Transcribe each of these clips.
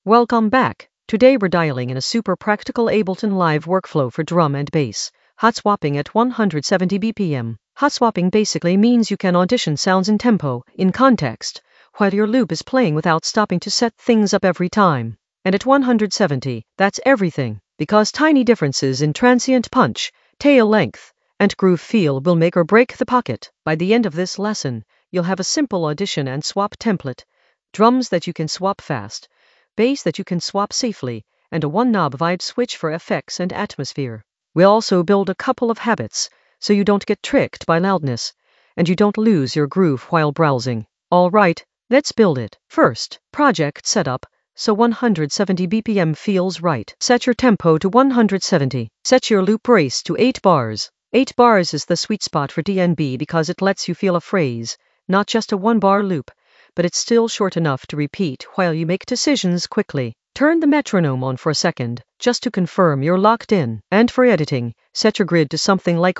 Welcome back. Today we're dialing in a super practical Ableton Live workflow for drum and bass. Hot swapping at 170 BPM. Hot swapping basically means you can audition sounds in tempo, in context, while your loop is playing without stopping to set things up every time. And at 170, that's everything, because tiny differences in transient punch, tail length, and groove feel will make or break the pocket. By the end of this lesson, you'll have a simple audition and swap template, drums that you can swap fast, bass that you can swap safely, and a one-knob vibe switch for effects and atmosphere. We'll also build a couple of habits, so you don't get tricked by loudness, and you don't lose your groove while browsing. Alright, let's build it. First, project setup, so 170 BPM feels right. Set your tempo to 170. Set your loop race to 8 bars. 8 bars is the sweet spot for DNB because it lets you feel a phrase, not just a one-bar loop, but it's still short enough to repeat while you make decisions quickly. Turn the metronome on for a second, just to confirm you're locked in. And for editing, set your grid to something like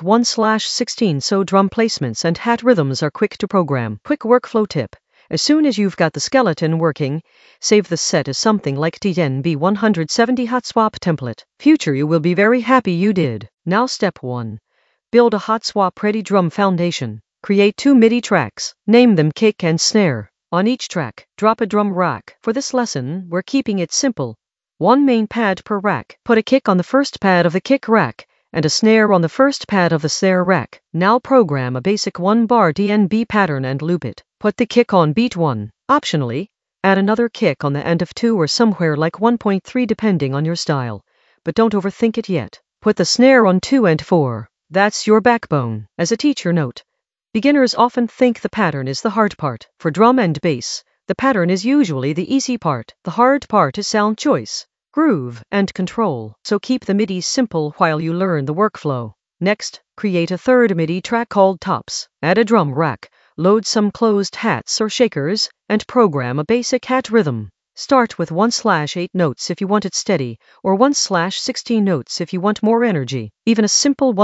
1/16 so drum placements and hat rhythms are quick to program. Quick workflow tip. As soon as you've got the skeleton working, save the set as something like DNB 170 hot swap template. Future you will be very happy you did. Now step 1. Build a hot swap ready drum foundation. Create 2 MIDI tracks. Name them kick and snare. On each track, drop a drum rack. For this lesson, we're keeping it simple. 1 main pad per rack. Put a kick on the first pad of the kick rack, and a snare on the first pad of the snare rack. Now program a basic 1-bar DNB pattern and loop it. Put the kick on beat 1. Optionally, add another kick on the end of 2 or somewhere like 1.3 depending on your style. But don't overthink it yet. Put the snare on 2 and 4. That's your backbone. As a teacher note, beginners often think the pattern is the hard part. For drum and bass, the pattern is usually the easy part. The hard part is sound choice, groove, and control. So keep the MIDI simple while you learn the workflow. Next, create a third MIDI track called tops. Add a drum rack, load some closed hats or shakers, and program a basic hat rhythm. Start with 1/8 notes if you want it steady, or 1/16 notes if you want more energy. Even a simple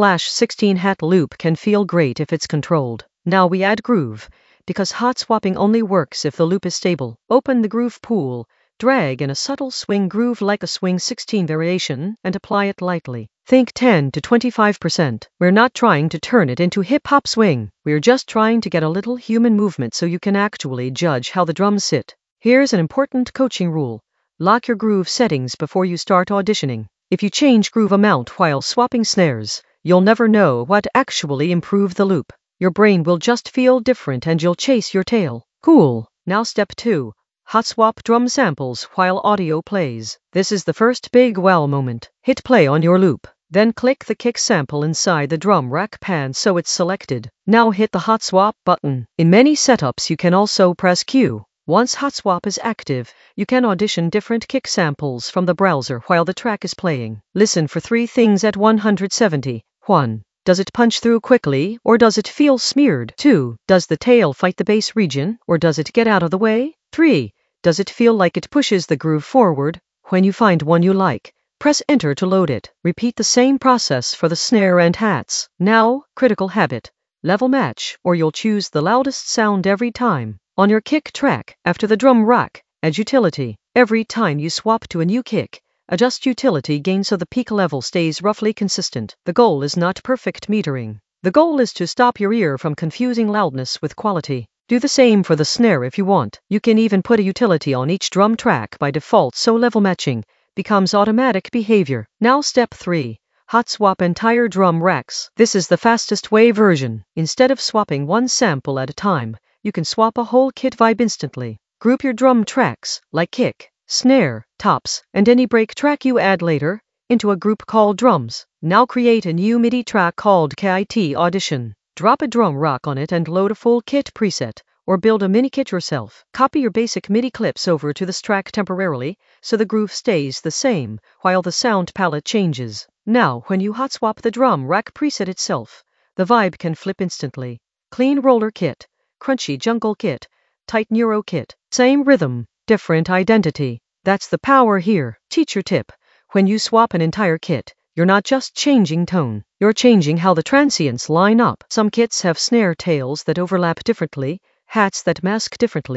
1/16 hat loop can feel great if it's controlled. Now we add groove, because hot swapping only works if the loop is stable. Open the groove pool, drag in a subtle swing groove like a swing 16 variation, and apply it lightly. Think 10 to 25%. We're not trying to turn it into hip-hop swing. We're just trying to get a little human movement so you can actually judge how the drums sit. Here's an important coaching rule. Lock your groove settings before you start auditioning. If you change groove amount while swapping snares, you'll never know what actually improved the loop. Your brain will just feel different and you'll chase your tail. Cool. Now step 2. Hot swap drum samples while audio plays. This is the first big wow moment. Hit play on your loop. Then click the kick sample inside the drum rack pan so it's selected. Now hit the hot swap button. In many setups you can also press Q. Once hot swap is active, you can audition different kick samples from the browser while the track is playing. Listen for 3 things at 170. 1. Does it punch through quickly, or does it feel smeared? 2. Does the tail fight the bass region, or does it get out of the way? 3. Does it feel like it pushes the groove forward? When you find one you like, press enter to load it. Repeat the same process for the snare and hats. Now, critical habit. Level match, or you'll choose the loudest sound every time. On your kick track, after the drum rack, add utility. Every time you swap to a new kick, adjust utility gain so the peak level stays roughly consistent. The goal is not perfect metering. The goal is to stop your ear from confusing loudness with quality. Do the same for the snare if you want. You can even put a utility on each drum track by default so level matching becomes automatic behavior. Now step 3. Hot swap entire drum racks. This is the fastest way version. Instead of swapping one sample at a time, you can swap a whole kit vibe instantly. Group your drum tracks, like kick, snare, tops, and any break track you add later, into a group called drums. Now create a new MIDI track called KIT Audition. Drop a drum rack on it and load a full kit preset, or build a mini kit yourself. Copy your basic MIDI clips over to this track temporarily, so the groove stays the same, while the sound palette changes. Now, when you hot swap the drum rack preset itself, the vibe can flip instantly. Clean roller kit, crunchy jungle kit, tight neuro kit. Same rhythm, different identity. That's the power here. Teacher tip. When you swap an entire kit, you're not just changing tone. You're changing how the transients line up. Some kits have snare tails that overlap differently, hats that mask differently,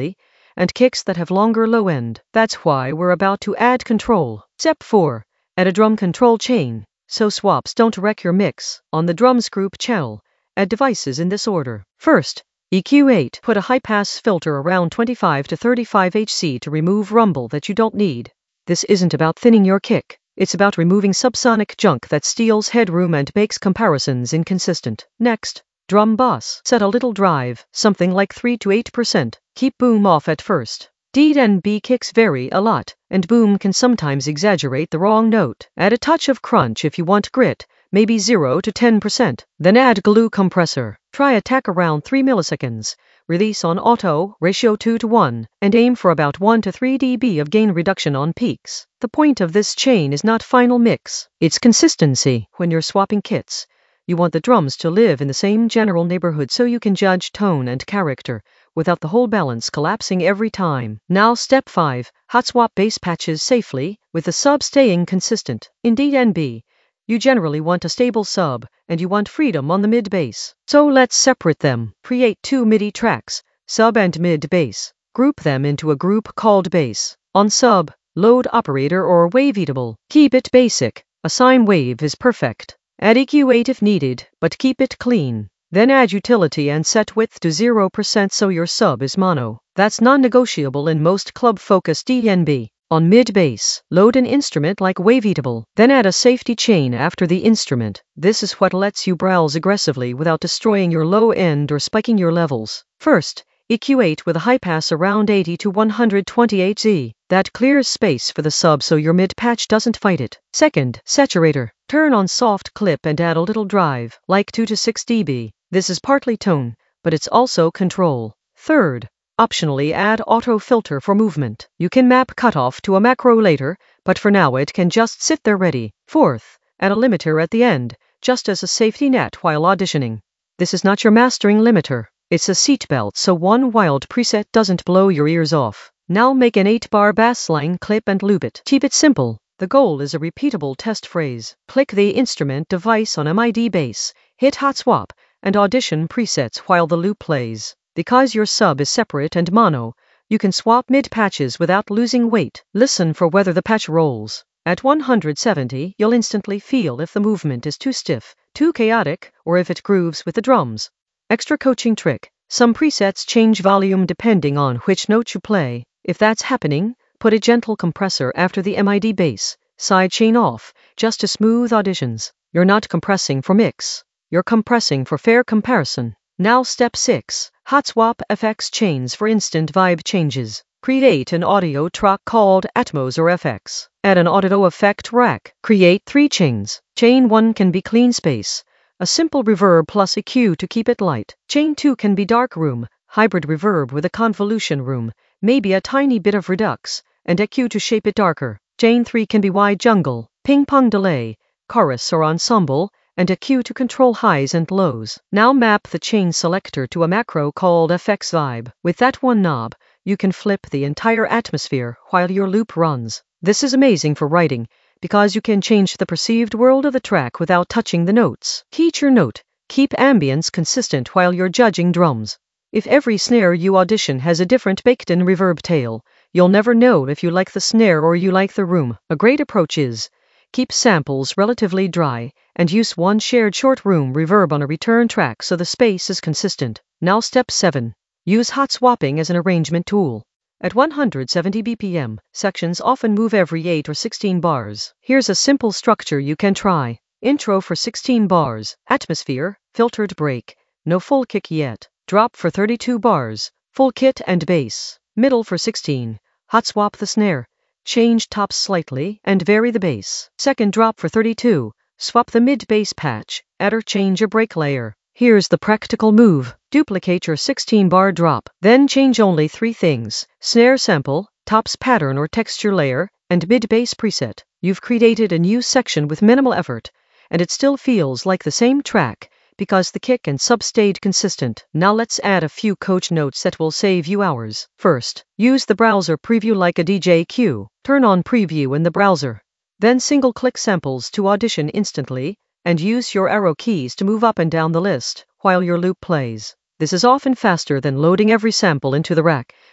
and kicks that have longer low end. That's why we're about to add control. Step 4. Add a drum control chain, so swaps don't wreck your mix. On the drums group channel, add devices in this order. First, EQ8. Put a high-pass filter around 25 to 35 Hz to remove rumble that you don't need. This isn't about thinning your kick. It's about removing subsonic junk that steals headroom and makes comparisons inconsistent. Next, drum bus. Set a little drive, something like 3 to 8%. Keep boom off at first. D&B kicks vary a lot, and boom can sometimes exaggerate the wrong note. Add a touch of crunch if you want grit, maybe 0 to 10%. Then add glue compressor. Try attack around 3 milliseconds. Release on auto, ratio 2 to 1, and aim for about 1 to 3 dB of gain reduction on peaks. The point of this chain is not final mix, it's consistency. When you're swapping kits, you want the drums to live in the same general neighborhood so you can judge tone and character without the whole balance collapsing every time. Now step 5, hot swap bass patches safely, with the sub staying consistent. In D&B, you generally want a stable sub, and you want freedom on the mid bass. So let's separate them. Create 2 MIDI tracks, sub and mid bass. Group them into a group called bass. On sub, load operator or waveatable. Keep it basic. A sine wave is perfect. Add EQ8 if needed, but keep it clean. Then add utility and set width to 0% so your sub is mono. That's non-negotiable in most club-focused D&B. On mid-bass, load an instrument like waveatable, then add a safety chain after the instrument. This is what lets you browse aggressively without destroying your low end or spiking your levels. First, EQ8 with a high pass around 80 to 120 Hz. That clears space for the sub so your mid-patch doesn't fight it. Second, saturator. Turn on soft clip and add a little drive, like 2 to 6 dB. This is partly tone, but it's also control. Third, optionally add auto filter for movement. You can map cutoff to a macro later, but for now it can just sit there ready. Fourth, add a limiter at the end, just as a safety net while auditioning. This is not your mastering limiter. It's a seatbelt so one wild preset doesn't blow your ears off. Now make an 8-bar bass line clip and loop it. Keep it simple. The goal is a repeatable test phrase. Click the instrument device on MID bass, hit hot swap, and audition presets while the loop plays. Because your sub is separate and mono, you can swap mid-patches without losing weight. Listen for whether the patch rolls. At 170, you'll instantly feel if the movement is too stiff, too chaotic, or if it grooves with the drums. Extra coaching trick. Some presets change volume depending on which note you play. If that's happening, put a gentle compressor after the MID bass, side chain off, just to smooth auditions. You're not compressing for mix. You're compressing for fair comparison. Now step 6. Hot swap FX chains for instant vibe changes. Create an audio track called Atmos or FX. Add an audio effect rack. Create 3 chains. Chain 1 can be clean space, a simple reverb plus EQ to keep it light. Chain 2 can be dark room, hybrid reverb with a convolution room, maybe a tiny bit of redux, and EQ to shape it darker. Chain 3 can be wide jungle, ping-pong delay, chorus or ensemble, and EQ to control highs and lows. Now map the chain selector to a macro called FX Vibe. With that one knob, you can flip the entire atmosphere while your loop runs. This is amazing for writing, because you can change the perceived world of the track without touching the notes. Feature note: keep ambience consistent while you're judging drums. If every snare you audition has a different baked-in reverb tail, you'll never know if you like the snare or you like the room. A great approach is keep samples relatively dry, and use one shared short room reverb on a return track so the space is consistent. Now step 7. Use hot swapping as an arrangement tool. At 170 BPM, sections often move every 8 or 16 bars. Here's a simple structure you can try. Intro for 16 bars. Atmosphere, filtered break. No full kick yet. Drop for 32 bars. Full kit and bass. Middle for 16. Hot swap the snare. Change tops slightly and vary the bass. Second drop for 32. Swap the mid-bass patch. Add or change your break layer. Here's the practical move. Duplicate your 16-bar drop. Then change only 3 things: snare sample, tops pattern or texture layer, and mid-bass preset. You've created a new section with minimal effort, and it still feels like the same track because the kick and sub stayed consistent. Now let's add a few coach notes that will save you hours. First, use the browser preview like a DJ queue. Turn on preview in the browser. Then single-click samples to audition instantly, and use your arrow keys to move up and down the list while your loop plays. This is often faster than loading every sample into the rack,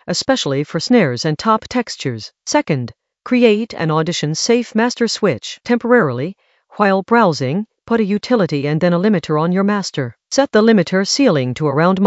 especially for snares and top textures. Second, create an audition-safe master switch temporarily. While browsing, put a utility and then a limiter on your master. Set the limiter ceiling to around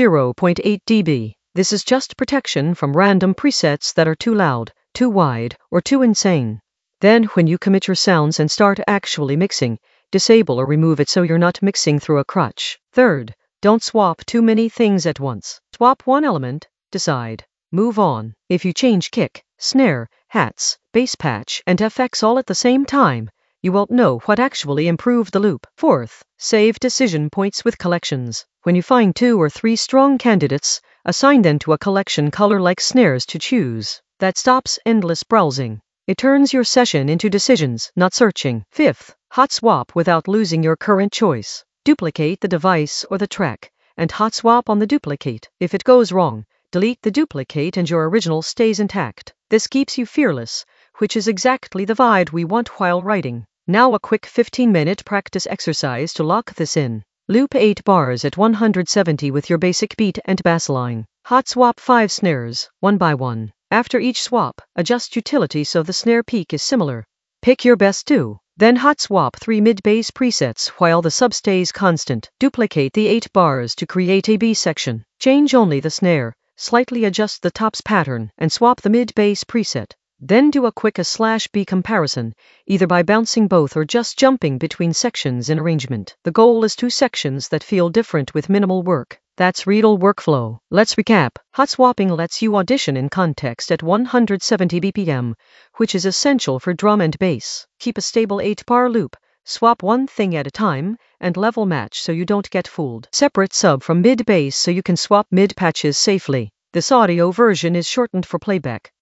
-0.8 dB. This is just protection from random presets that are too loud, too wide, or too insane. Then, when you commit your sounds and start actually mixing, disable or remove it so you're not mixing through a crutch. Third, don't swap too many things at once. Swap one element, decide, move on. If you change kick, snare, hats, bass patch, and FX all at the same time, you won't know what actually improved the loop. Fourth, save decision points with collections. When you find 2 or 3 strong candidates, assign them to a collection color like snares to choose. That stops endless browsing. It turns your session into decisions, not searching. Fifth, hot swap without losing your current choice. Duplicate the device or the track, and hot swap on the duplicate. If it goes wrong, delete the duplicate and your original stays intact. This keeps you fearless, which is exactly the vibe we want while writing. Now a quick 15-minute practice exercise to lock this in. Loop 8 bars at 170 with your basic beat and bass line. Hot swap 5 snares, one by one. After each swap, adjust utility so the snare peak is similar. Pick your best 2. Then hot swap 3 mid-bass presets while the sub stays constant. Duplicate the 8 bars to create a B section. Change only the snare, slightly adjust the top's pattern, and swap the mid-bass preset. Then do a quick A/B comparison, either by bouncing both or just jumping between sections in arrangement. The goal is 2 sections that feel different with minimal work. That's real workflow. Let's recap. Hot swapping lets you audition in context at 170 BPM, which is essential for drum and bass. Keep a stable 8-bar loop, swap one thing at a time, and level match so you don't get fooled. Separate sub from mid-bass so you can swap mid-patches safely. This audio version is shortened for playback.